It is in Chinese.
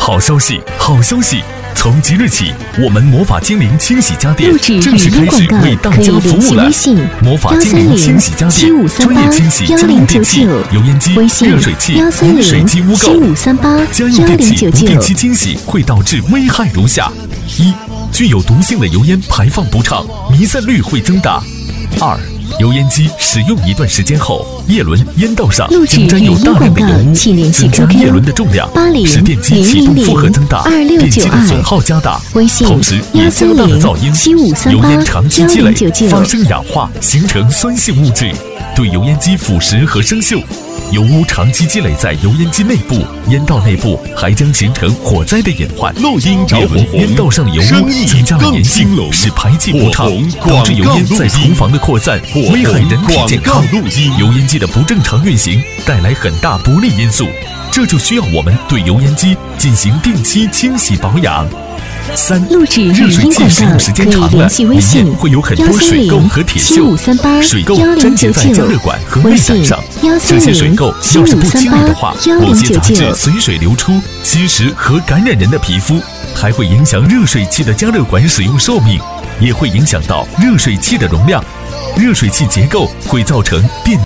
好消息，好消息！从即日起，我们魔法精灵清洗家电正式开始为大家服务了。魔法精灵清洗家电，专业清洗家用电器、油烟机、热水器、污水机污垢。家用电器不定期清洗会导致危害如下：一、具有毒性的油烟排放不畅，弥散率会增大；二、油烟机使用一段时间后，叶轮、烟道上将沾有大量的油污，增加叶轮的重量，使电机启动负荷增大，电机的损耗加大，同时也加大了噪音。油烟长期积累，发生氧化，形成酸性物质，对油烟机腐蚀和生锈。油污长期积累在油烟机内部、烟道内部，还将形成火灾的隐患。 录音着红， 烟道上的油污增加了粘性，使排气不畅，导致油烟在厨房的扩散，危害人体健康。油烟机的不正常运行带来很大不利因素，这就需要我们对油烟机进行定期清洗保养。三、热水器使用时间长了，里面会有很多水垢和铁锈，水垢粘结在加热管和内胆上，这些水垢要是不清理的话，某些杂质随水流出，吸食和感染人的皮肤，还会影响热水器的加热管使用寿命，也会影响到热水器的容量，热水器结构会造成电